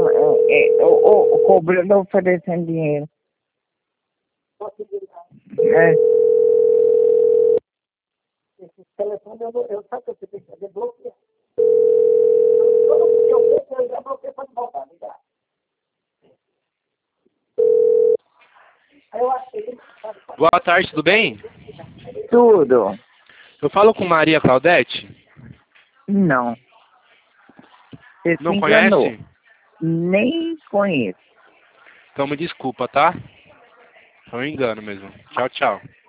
o cobrando oferecendo dinheiro. É. Esse telefone eu sabe que você tem que fazer bloquear. Todo que eu vejo, eu já bloqueio para voltar, me dá. Aí eu achei. Boa tarde, tudo bem? Tudo. Eu falo com Maria Claudete. Não. Você se Não enganou. conhece? Nem conheço. Então me desculpa, tá? Foi um engano mesmo. Tchau, tchau.